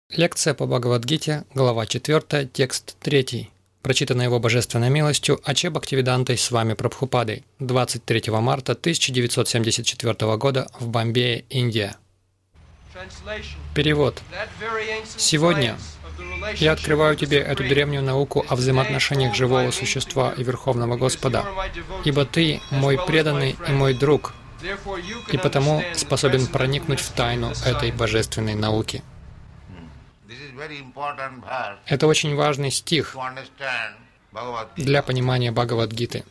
Лекция по Бхагавад-гите, глава 4, текст 3. Прочитана его божественной милостью Аче Бхактивидантой с вами Прабхупадой 23 марта 1974 года в Бомбее, Индия. Перевод. Сегодня я открываю тебе эту древнюю науку о взаимоотношениях живого существа и Верховного Господа, ибо ты мой преданный и мой друг, и потому способен проникнуть в тайну этой божественной науки. Это очень важный стих для понимания Бхагавад-гиты.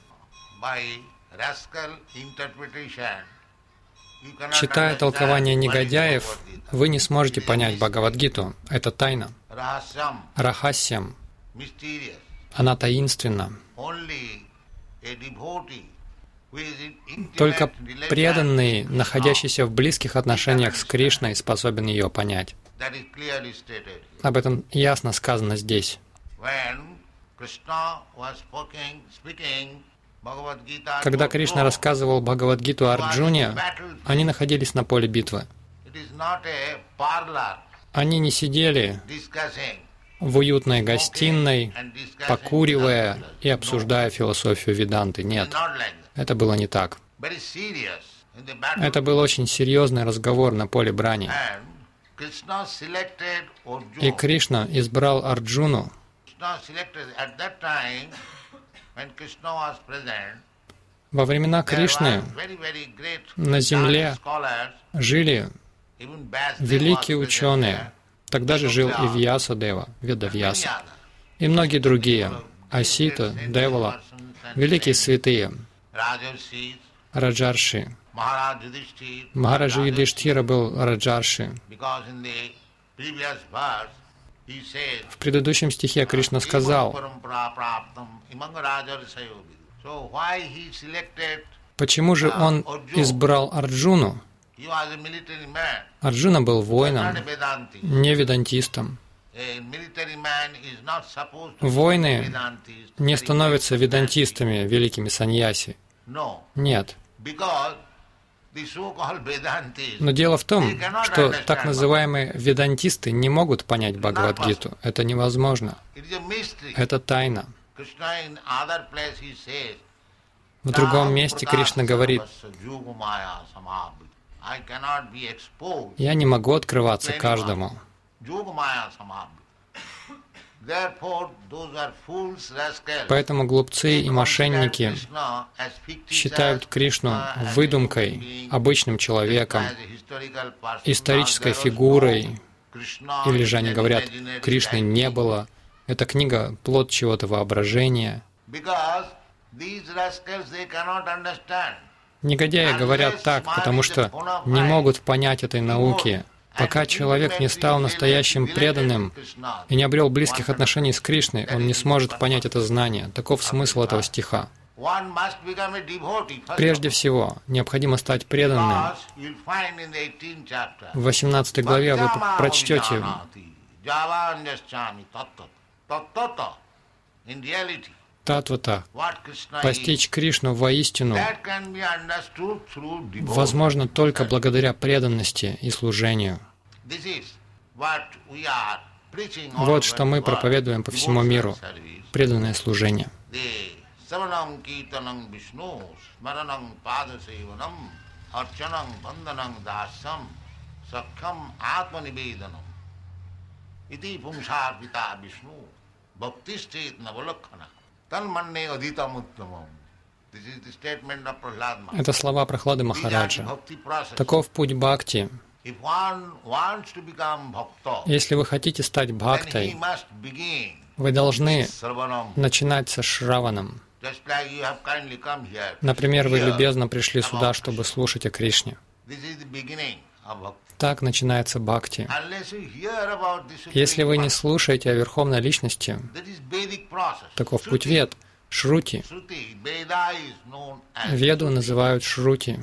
Читая толкование негодяев, вы не сможете понять Бхагавад-гиту. Это тайна. Рахасьям. Она таинственна. Только преданный, находящийся в близких отношениях с Кришной, способен ее понять. Об этом ясно сказано здесь. Когда Кришна рассказывал Бхагавад-гиту Арджуне, они находились на поле битвы. Они не сидели в уютной гостиной, покуривая и обсуждая философию Веданты. Нет, это было не так. Это был очень серьезный разговор на поле брани. И Кришна избрал Арджуну. Во времена Кришны на земле жили великие ученые. Тогда же жил и Вьясадева, Ведавьяса, и многие другие, Асита, Девала, великие святые, Раджарши. Махараджа Юдхиштхира был Раджарши. В предыдущем стихе Кришна сказал, почему же он избрал Арджуну? Арджуна был воином, не ведантистом. Воины не становятся ведантистами, великими саньяси. Нет. Но дело в том, что так называемые ведантисты не могут понять Бхагавад-гиту. Это невозможно. Это тайна. В другом месте Кришна говорит, «Я не могу открываться каждому». Поэтому глупцы и мошенники считают Кришну выдумкой, обычным человеком, исторической фигурой, или же они говорят, Кришны не было, эта книга — плод чего-то воображения. Негодяи говорят так, потому что не могут понять этой науки. Пока человек не стал настоящим преданным и не обрел близких отношений с Кришной, он не сможет понять это знание. Таков смысл этого стиха. Прежде всего, необходимо стать преданным. В 18 главе вы прочтете Татвата, постичь Кришну воистину возможно только благодаря преданности и служению. Вот что мы проповедуем по всему миру — преданное служение. Это слова Прахлады Махараджа. Таков путь бхакти. Если вы хотите стать бхактой, вы должны начинать со шраваном. Например, вы любезно пришли сюда, чтобы слушать о Кришне. Так начинается бхакти. Если вы не слушаете о Верховной Личности, таков путь вед, шрути. Веду называют шрути.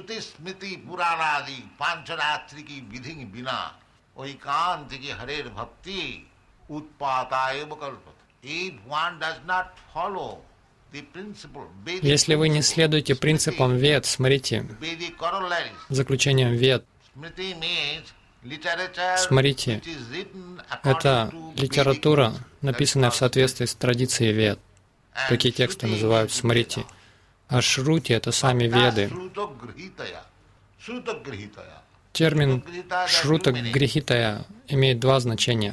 Если вы не следуете принципам вед, смотрите, заключением вед, Смотрите, Это литература, написанная в соответствии с традицией Вед. Такие тексты называют смрити. А Шрути — это сами Веды. Термин Шрута-Грихитая имеет два значения.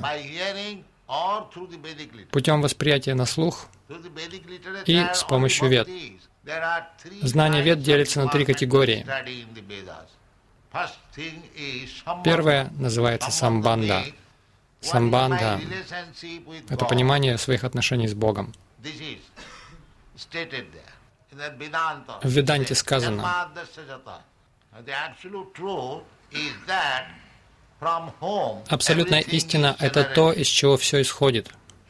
Путем восприятия на слух и с помощью Вед. Знание Вед делится на три категории. Первое называется самбанда. Самбанда — это понимание своих отношений с Богом. В Веданте сказано: абсолютная истина — это то, из чего все исходит.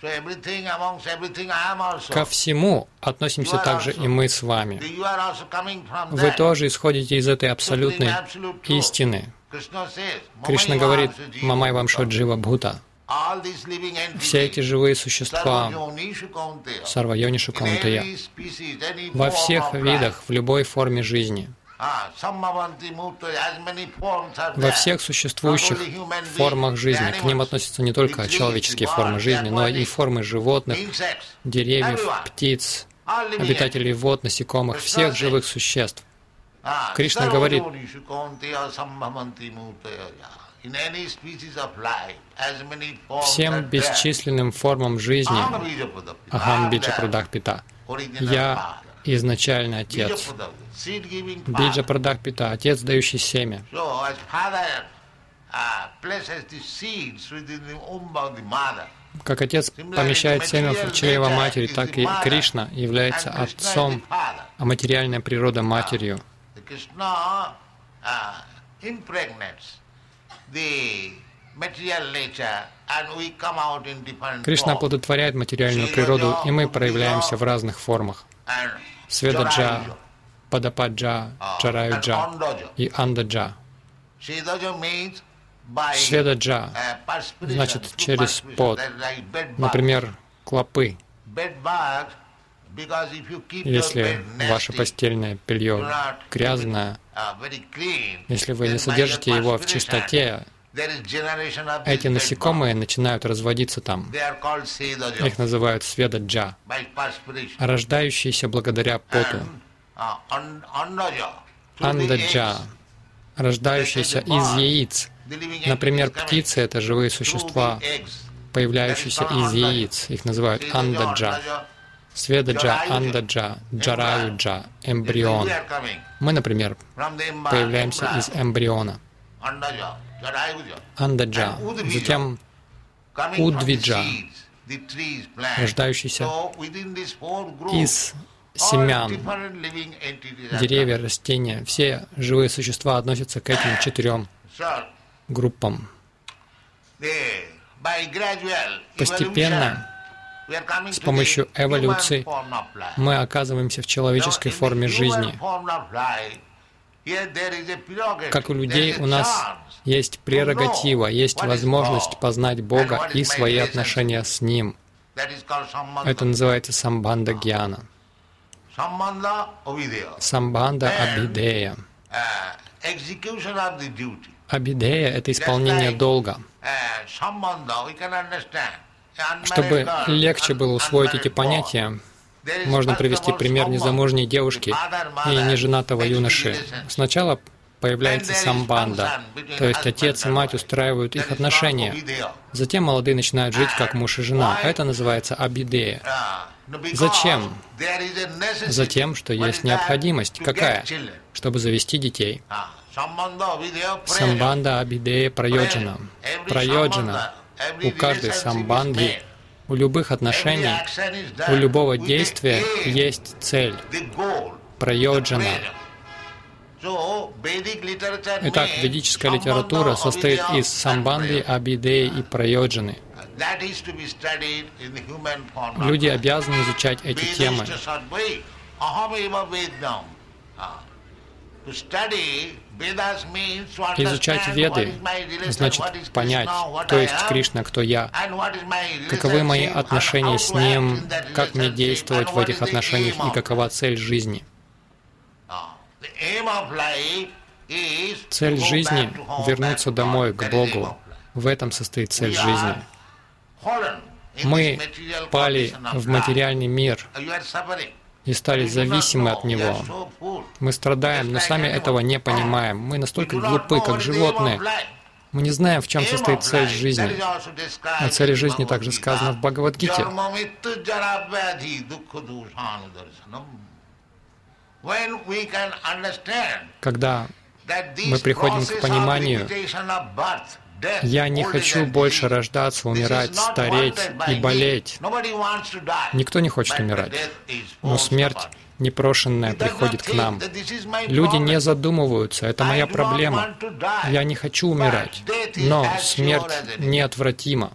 Ко всему относимся также и мы с вами. Вы тоже исходите из этой абсолютной истины. Кришна говорит: «Мамай вамшо джива бхута». Все эти живые существа, сарва-йонишу каунтея, во всех видах, в любой форме жизни, во всех существующих формах жизни. К ним относятся не только человеческие формы жизни, но и формы животных, деревьев, птиц, обитателей вод, насекомых, всех живых существ. Кришна говорит: всем бесчисленным формам жизни, ахам биджа прадахпита, я изначальный Отец. Биджа прадахпита — Отец, дающий семя. Как Отец помещает семя в чрево матери, так и Кришна является Отцом, а материальная природа — Матерью. Кришна оплодотворяет материальную природу, и мы проявляемся в разных формах. Сведаджа, Падападжа, Чараюджа и Андаджа. Сведаджа значит через пот, например, клопы. Если ваше постельное белье грязное, если вы не содержите его в чистоте, эти насекомые начинают разводиться там. Их называют сведаджа, рождающиеся благодаря поту. Андаджа, рождающиеся из яиц. Например, птицы — это живые существа, появляющиеся из яиц. Их называют андаджа. Сведаджа, андаджа, джараюджа, эмбрион. Мы, например, появляемся из эмбриона. Андаджа, затем удвиджа, рождающийся из семян. Деревья, растения, все живые существа относятся к этим 4 группам. Постепенно, с помощью эволюции, мы оказываемся в человеческой форме жизни. Как у людей, у нас есть прерогатива, есть возможность познать Бога и свои отношения с Ним. Это называется самбанда гьяна. Самбанда абидея. Абидея — это исполнение долга. Чтобы легче было усвоить эти понятия, можно привести пример незамужней девушки и неженатого юноши. Сначала появляется самбанда, то есть отец и мать устраивают их отношения. Затем молодые начинают жить как муж и жена. Это называется абидея. Зачем? Затем, что есть необходимость. Какая? Чтобы завести детей. Самбанда абидея прайоджана. Прайоджана. У каждой самбанды, у любых отношений, у любого действия есть цель. Прайоджана. Итак, ведическая литература состоит из самбанды, абидеи и прайоджаны. Люди обязаны изучать эти темы. Изучать Веды значит понять, кто есть Кришна, кто я, каковы мои отношения с Ним, как мне действовать в этих отношениях и какова цель жизни. Цель жизни — вернуться домой, к Богу. В этом состоит цель жизни. Мы пали в материальный мир и стали зависимы от него. Мы страдаем, но сами этого не понимаем. Мы настолько глупы, как животные. Мы не знаем, в чем состоит цель жизни. О цели жизни также сказано в Бхагавад-гите. Когда мы приходим к пониманию, я не хочу больше рождаться, умирать, стареть и болеть. Никто не хочет умирать, но смерть непрошенная приходит к нам. Люди не задумываются, это моя проблема. Я не хочу умирать, но смерть неотвратима.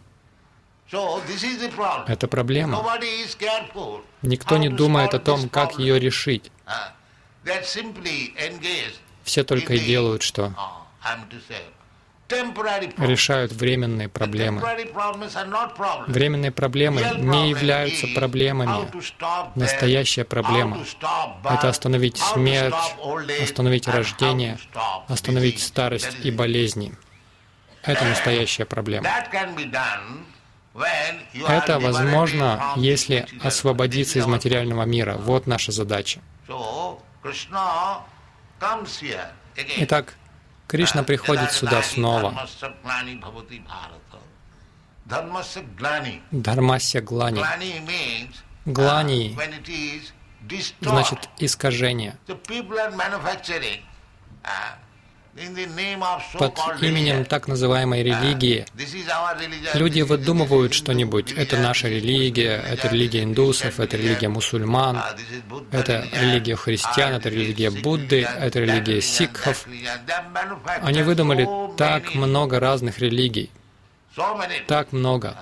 Это проблема. Никто не думает о том, как ее решить. Все только и делают, что решают временные проблемы. Временные проблемы не являются проблемами. Настоящая проблема — это остановить смерть, остановить рождение, остановить старость и болезни. Это настоящая проблема. Это возможно, если освободиться из материального мира. Вот наша задача. Итак, Кришна приходит сюда снова. Дхармасья глани. Глани значит искажение. Под именем так называемой религии люди выдумывают что-нибудь. Это наша религия, это религия индусов, это религия мусульман, это религия христиан, это религия Будды, это религия сикхов. Они выдумали так много разных религий. Так много.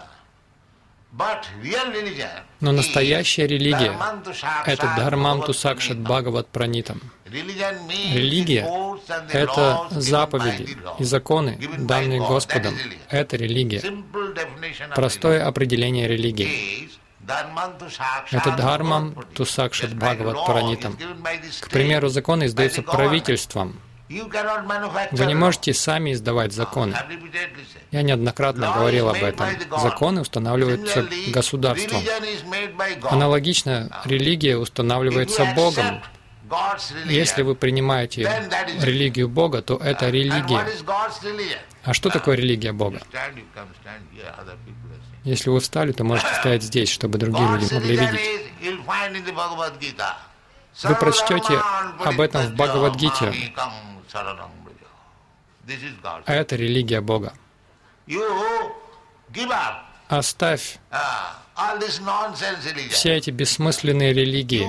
Но настоящая религия — это Дхармам Сакшат Бхагават Пранитам. Религия — это заповеди и законы, данные Господом. Это религия. Простое определение религии. Это Дхармам Сакшат Бхагават Пранитам. К примеру, законы издаются правительством. Вы не можете сами издавать законы. Я неоднократно говорил об этом. Законы устанавливаются государством. Аналогично, религия устанавливается Богом. Если вы принимаете религию Бога, то это религия. А что такое религия Бога? Если вы встали, то можете стоять здесь, чтобы другие люди могли видеть. Вы прочтете об этом в Бхагавад-гите. Это религия Бога. Оставь все эти бессмысленные религии.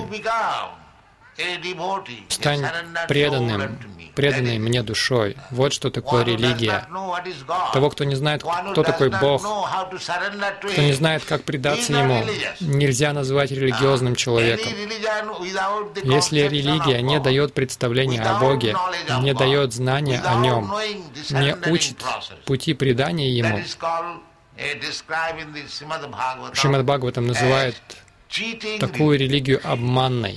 Стань преданной мне душой. Вот что такое религия. Того, кто не знает, кто такой Бог, кто не знает, как предаться Ему, нельзя назвать религиозным человеком. Если религия не дает представления о Боге, не дает знания о Нем, не учит пути предания Ему, Шримад Бхагаватам называет такую религию обманной.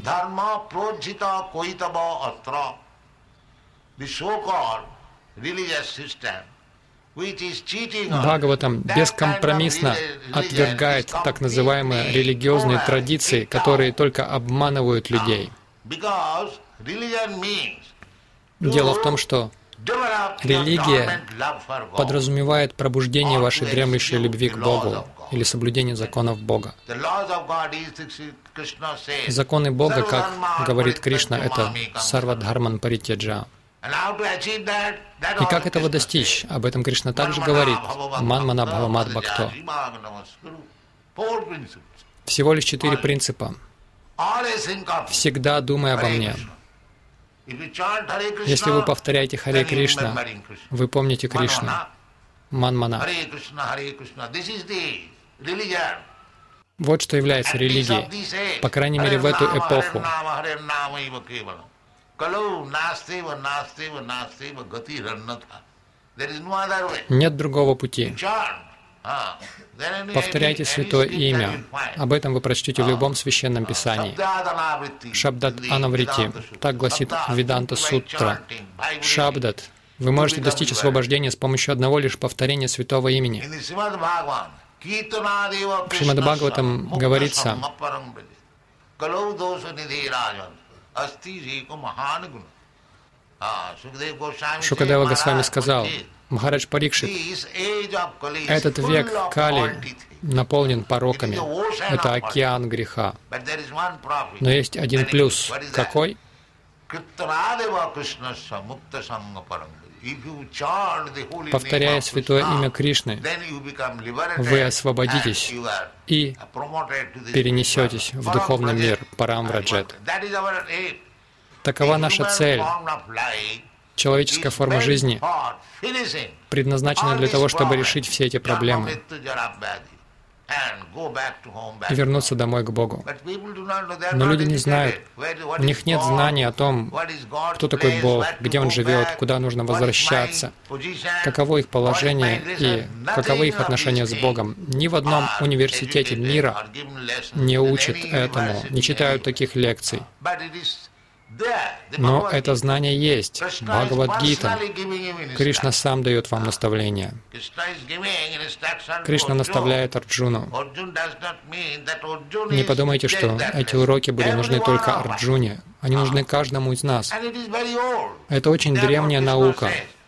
Бхагаватам бескомпромиссно отвергает так называемые религиозные традиции, которые только обманывают людей. Дело в том, что религия подразумевает пробуждение вашей дремлющей любви к Богу или соблюдение законов Бога. Законы Бога, как говорит Кришна, это сарвадхарман паритяджа. И как этого достичь? Об этом Кришна также говорит. Манмана бхавамад бхакто. Всего лишь 4 принципа. Всегда думай обо мне. Если вы повторяете Харе Кришна, вы помните Кришну. Манмана. Вот что является религией, по крайней мере, в эту эпоху. Нет другого пути. Повторяйте Святое Имя. Об этом вы прочтете в любом священном писании. Шабдат Анаврити. Так гласит Веданта Сутра. Шабдат. Вы можете достичь освобождения с помощью одного лишь повторения Святого Имени. В Шримад-Бхагаватам говорится, Шукадева Госвами сказал, Махарадж Парикшит, этот век Кали наполнен пороками. Это океан греха. Но есть один плюс. Какой? Повторяя святое имя Кришны, вы освободитесь и перенесетесь в духовный мир Парамвраджет. Такова наша цель. Человеческая форма жизни предназначена для того, чтобы решить все эти проблемы и вернуться домой к Богу. Но люди не знают, у них нет знаний о том, кто такой Бог, где Он живет, куда нужно возвращаться, каково их положение и каковы их отношения с Богом. Ни в одном университете мира не учат этому, не читают таких лекций. Но это знание есть. Бхагавад-гита. Кришна сам дает вам наставления. Кришна наставляет Арджуну. Не подумайте, что эти уроки были нужны только Арджуне. Они нужны каждому из нас. Это очень древняя наука.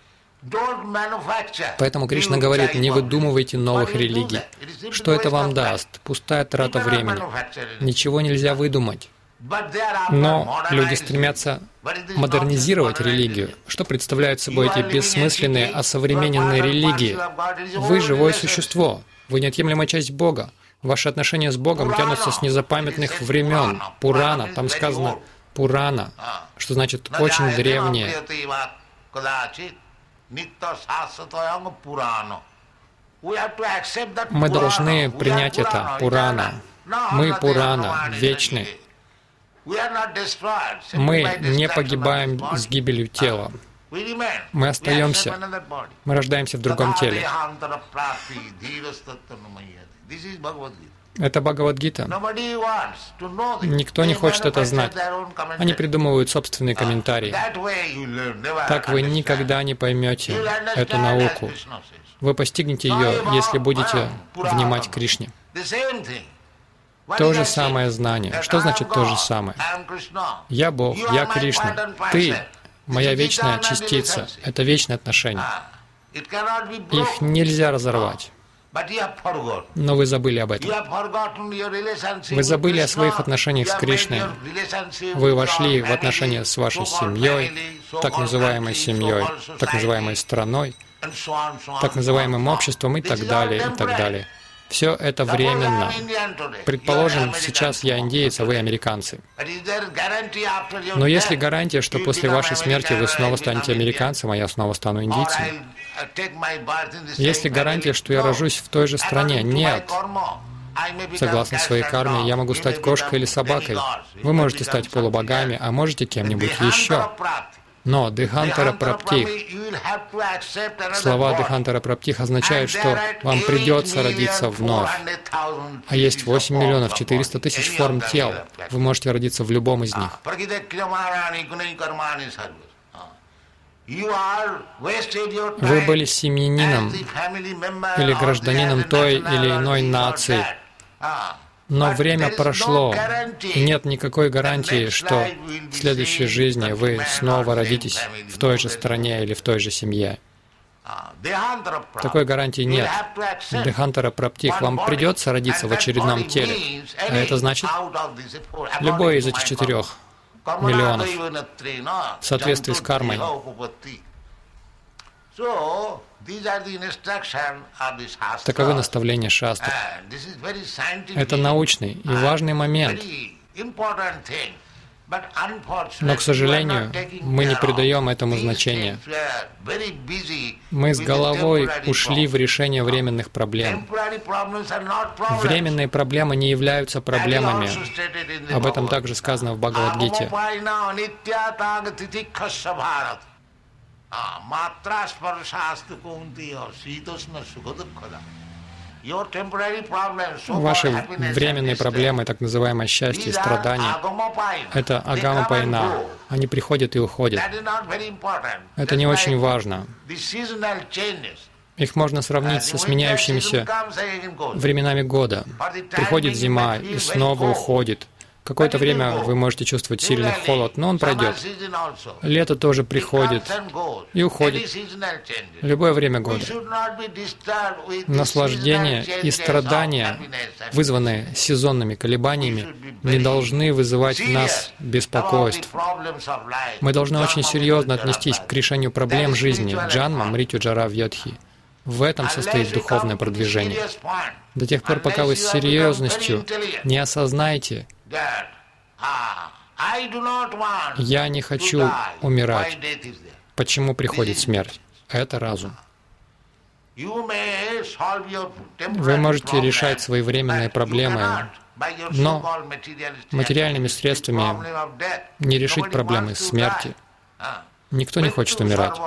Поэтому Кришна говорит, не выдумывайте новых религий. Что это вам даст? Пустая трата времени. Ничего нельзя выдумать. Но люди стремятся модернизировать религию. Что представляют собой эти бессмысленные, осовремененные религии? Вы живое существо. Вы неотъемлемая часть Бога. Ваши отношения с Богом тянутся с незапамятных времен. Пурана, там сказано Пурана, что значит очень древнее. Мы должны принять это, Пурана. Мы Пурана, вечны. Мы не погибаем с гибелью тела. Мы остаемся. Мы рождаемся в другом теле. Это Бхагавад-гита. Никто не хочет это знать. Они придумывают собственные комментарии. Так вы никогда не поймете эту науку. Вы постигнете ее, если будете внимать Кришне. То же самое знание. Что значит то же самое? Я Бог, я Кришна. Ты — моя вечная частица. Это вечные отношения. Их нельзя разорвать. Но вы забыли об этом. Вы забыли о своих отношениях с Кришной. Вы вошли в отношения с вашей семьей, так называемой семьей, так называемой страной, так называемым обществом и так далее, и так далее. Все это временно. Предположим, сейчас я индеец, а вы американцы. Но есть ли гарантия, что после вашей смерти вы снова станете американцем, а я снова стану индийцем? Есть ли гарантия, что я рожусь в той же стране? Нет. Согласно своей карме, я могу стать кошкой или собакой. Вы можете стать полубогами, а можете кем-нибудь еще. Но Дехантара Праптих, слова Дехантара Праптих означают, что вам придется родиться вновь. А есть 8 миллионов 400 тысяч форм тел. Вы можете родиться в любом из них. Вы были семьянином или гражданином той или иной нации. Но время прошло, и нет никакой гарантии, что в следующей жизни вы снова родитесь в той же стране или в той же семье. Такой гарантии нет. Дехантара Праптих, вам придется родиться в очередном теле. А это значит, любой из этих 4 миллионов в соответствии с кармой. Таковы наставления шастры. Это научный и важный момент. Но, к сожалению, мы не придаем этому значения. Мы с головой ушли в решение временных проблем. Временные проблемы не являются проблемами. Об этом также сказано в Бхагавад-гите. Ваши временные проблемы, так называемое счастье и страдания, это агама пайна. Они приходят и уходят. Это не очень важно. Их можно сравнить со сменяющимися временами года. Приходит зима и снова уходит. Какое-то время вы можете чувствовать сильный холод, но он пройдет. Лето тоже приходит и уходит. Любое время года. Наслаждение и страдания, вызванные сезонными колебаниями, не должны вызывать в нас беспокойств. Мы должны очень серьезно отнестись к решению проблем жизни Джанма Мритю-Джара Вьядхи. В этом состоит духовное продвижение. До тех пор, пока вы с серьезностью не осознаете, я не хочу умирать. Почему приходит смерть? Это разум. Вы можете решать свои временные проблемы, но материальными средствами не решить проблемы смерти. Никто не хочет умирать.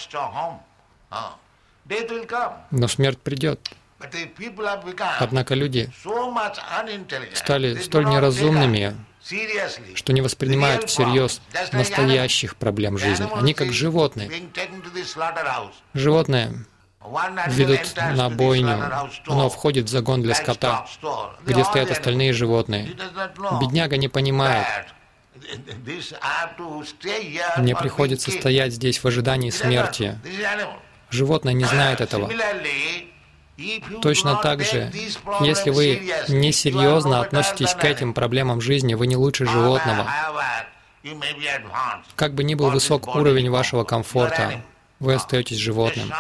Но смерть придет. Однако люди стали столь неразумными, что не воспринимают всерьез настоящих проблем жизни. Они как животные. Животные ведут на бойню, оно входит в загон для скота, где стоят остальные животные. Бедняга не понимает. Мне приходится стоять здесь в ожидании смерти. Животное не знает этого. Точно так же, если вы несерьезно относитесь к этим проблемам жизни, вы не лучше животного. Как бы ни был высок уровень вашего комфорта, вы остаетесь животным.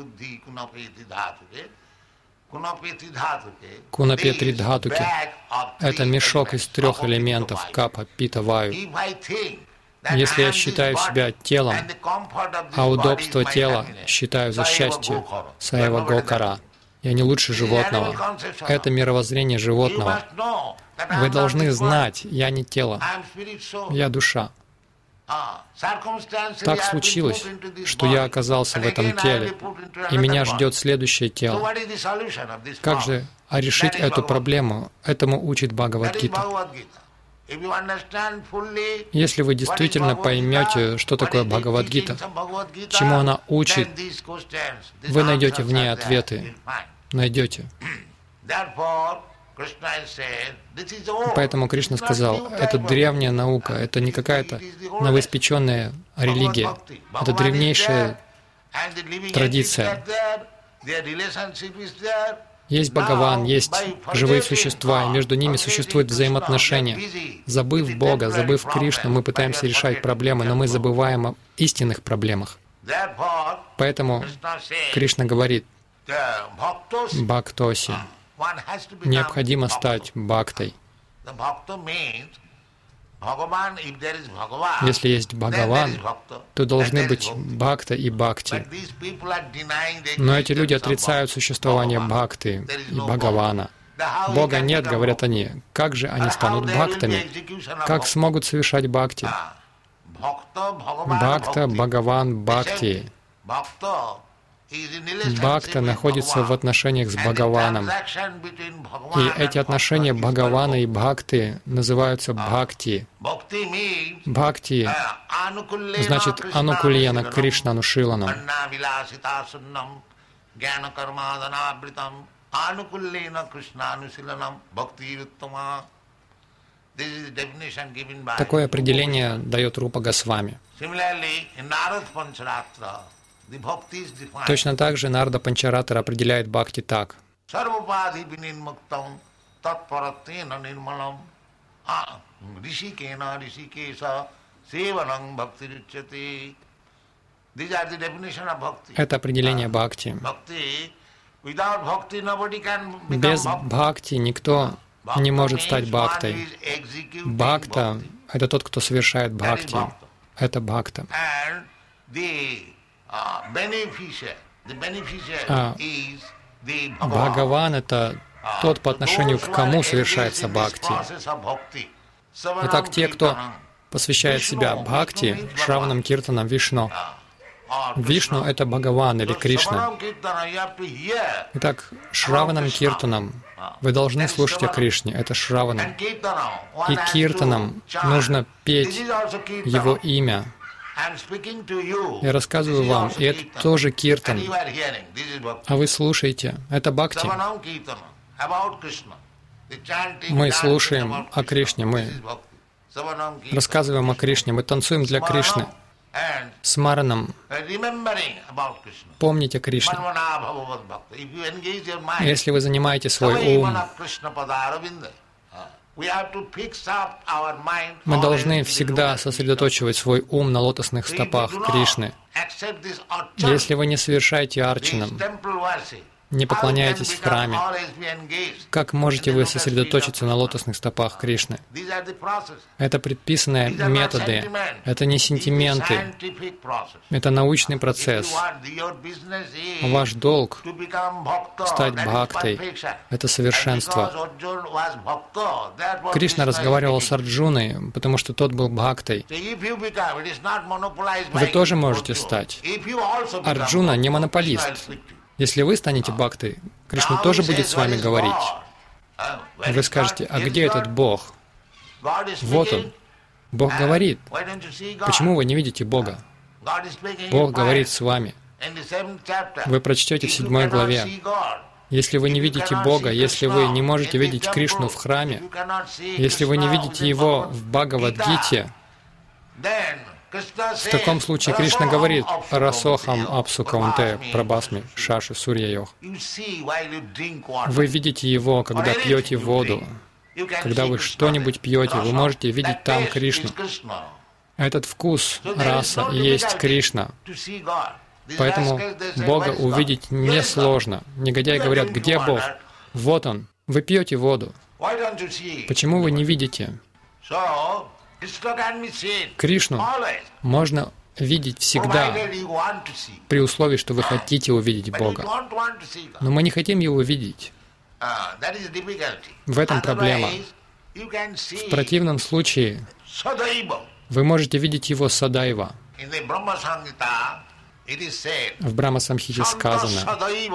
Кунапетри Дхатуки — это мешок из 3 элементов капа, пита, ваю. Если я считаю себя телом, а удобство тела считаю за счастье, саева гокара, я не лучше животного. Это мировоззрение животного. Вы должны знать, я не тело, я душа. Так случилось, что я оказался в этом теле, и меня ждет следующее тело. Как же решить эту проблему? Этому учит Бхагавад-гита. Если вы действительно поймете, что такое Бхагавад-гита, чему она учит, вы найдете в ней ответы. Найдете. Поэтому Кришна сказал, это древняя наука, это не какая-то новоиспеченная религия, это древнейшая традиция. Есть Бхагаван, есть живые существа, и между ними существуют взаимоотношения. Забыв Бога, забыв Кришну, мы пытаемся решать проблемы, но мы забываем о истинных проблемах. Поэтому Кришна говорит, Бхактоси, необходимо стать бхактой. Если есть Бхагаван, то должны быть бхакта и бхакти. Но эти люди отрицают существование бхакты и Бхагавана. Бога нет, говорят они. Как же они станут бхактами? Как смогут совершать бхакти? Бхакта, Бхагаван, бхакти. Бхакта находится в отношениях с Бхагаваном. И эти отношения Бхагавана и Бхакты называются бхакти. Бхакти значит анукульяна Кришнану Шиланам. Такое определение дает Рупа Госвами. Точно так же Нарада Панчаратара определяет бхакти так. Это определение бхакти. Без бхакти никто не может стать бхактой. Бхакта — это тот, кто совершает бхакти. Это бхакта. Бхагаван — это тот, по отношению к кому совершается бхакти. Итак, те, кто посвящает себя бхакти, Шраванам Киртанам, Вишну. Вишну — это Бхагаван или Кришна. Итак, Шраванам Киртанам вы должны слушать о Кришне, это Шраванам. И Киртанам нужно петь Его имя. Я рассказываю вам, и это тоже киртан. А вы слушаете. Это бхакти. Мы слушаем о Кришне, мы рассказываем о Кришне, мы танцуем для Кришны. С Мараном помните о Кришне. Если вы занимаете свой ум, мы должны всегда сосредоточивать свой ум на лотосных стопах Кришны. Если вы не совершаете арчанам, не поклоняетесь в храме, как можете вы сосредоточиться на лотосных стопах Кришны? Это предписанные методы, это не сентименты, это научный процесс. Ваш долг — стать бхактой, это совершенство. Кришна разговаривал с Арджуной, потому что тот был бхактой. Вы тоже можете стать. Арджуна не монополист. Если вы станете бхактой, Кришна тоже будет с вами говорить. Вы скажете, а где этот Бог? Вот Он. Бог говорит. Почему вы не видите Бога? Бог говорит с вами. Вы прочтете в 7 главе. Если вы не видите Бога, если вы не можете видеть Кришну в храме, если вы не видите Его в Бхагавад-гите, в таком случае Кришна говорит «Расохам апсу каунте прабасми шаши сурья-йох». Вы видите Его, когда пьете воду. Когда вы что-нибудь пьете, вы можете видеть там Кришну. Этот вкус раса и есть Кришна. Поэтому Бога увидеть несложно. Негодяи говорят, где Бог? Вот Он. Вы пьете воду. Почему вы не видите? Кришну можно видеть всегда, при условии, что вы хотите увидеть Бога. Но мы не хотим Его видеть. В этом проблема. В противном случае вы можете видеть Его садайва. В Брахма-самхите сказано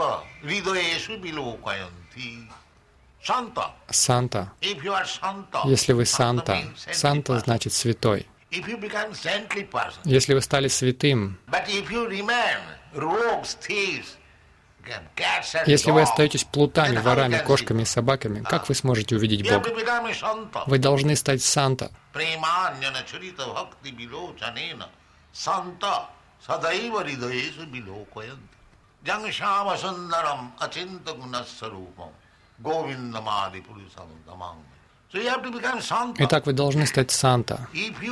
«Санта». Если вы санта, санта значит святой. Если вы стали святым, если вы остаетесь плутами, ворами, кошками и собаками, как вы сможете увидеть Бога? Вы должны стать санта. Итак, вы должны стать санта.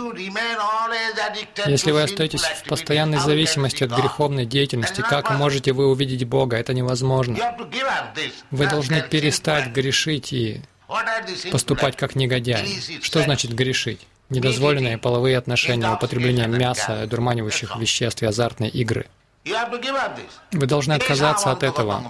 Если вы остаетесь в постоянной зависимости от греховной деятельности, как можете вы увидеть Бога? Это невозможно. Вы должны перестать грешить и поступать как негодяй. Что значит грешить? Недозволенные половые отношения, употребление мяса, дурманивающих веществ и азартные игры. Вы должны отказаться от этого.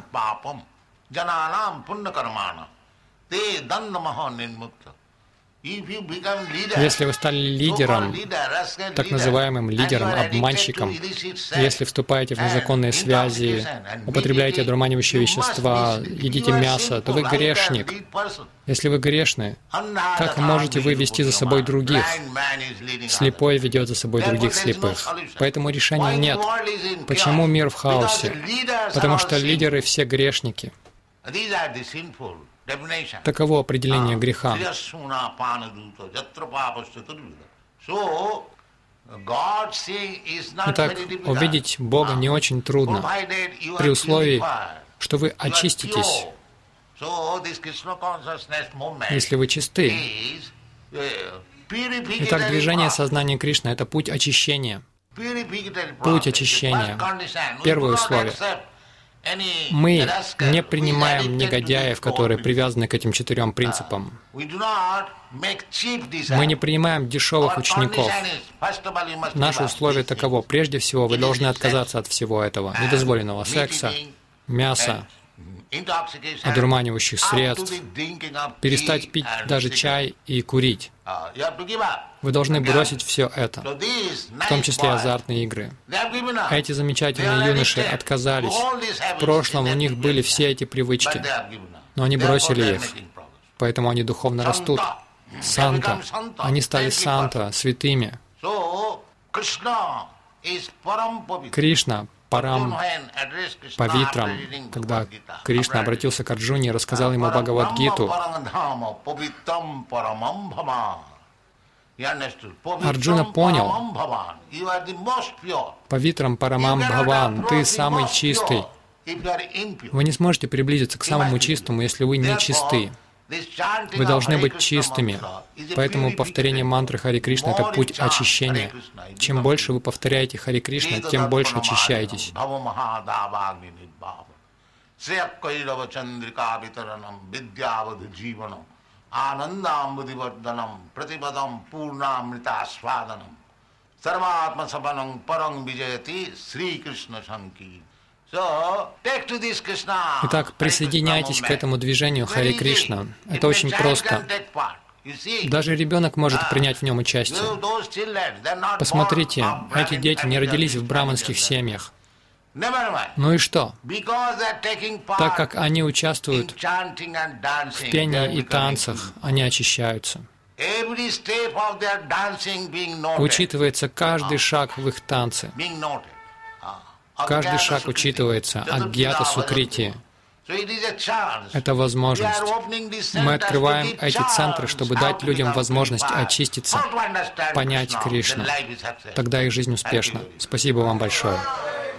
Если вы стали лидером, так называемым лидером, обманщиком, если вступаете в незаконные связи, употребляете одурманивающие вещества, едите мясо, то вы грешник. Если вы грешны, как можете вы вести за собой других? Слепой ведет за собой других слепых. Поэтому решения нет. Почему мир в хаосе? Потому что лидеры все грешники. Таково определение греха. Итак, увидеть Бога не очень трудно, при условии, что вы очиститесь, если вы чисты. Итак, движение сознания Кришны — это путь очищения. Путь очищения. Первое условие. Мы не принимаем негодяев, которые привязаны к этим 4 принципам. Мы не принимаем дешевых учеников. Наше условие таково. Прежде всего, вы должны отказаться от всего этого. Недозволенного секса, мяса, одурманивающих средств, перестать пить даже чай и курить. Вы должны бросить все это, в том числе азартные игры. Эти замечательные юноши отказались. В прошлом у них были все эти привычки, но они бросили их, поэтому они духовно растут. Санта. Они стали санта, святыми. Кришна Парам Павитрам, когда Кришна обратился к Арджуне и рассказал ему Бхагавад-гиту, Арджуна понял: Павитрам Парамам Бхаван, ты самый чистый. Вы не сможете приблизиться к самому чистому, если вы не чисты. Вы должны быть чистыми. Поэтому повторение мантры Харе Кришна — это путь очищения. Чем больше вы повторяете Харе Кришна, тем больше очищаетесь. Итак, присоединяйтесь к этому движению Харе Кришна. Это очень просто. Даже ребенок может принять в нем участие. Посмотрите, эти дети не родились в браманских семьях. Ну и что? Так как они участвуют в пении и танцах, они очищаются. Учитывается каждый шаг в их танце. Каждый шаг учитывается. Агьята Сукрити. Это возможность. Мы открываем эти центры, чтобы дать людям возможность очиститься, понять Кришну. Тогда их жизнь успешна. Спасибо вам большое.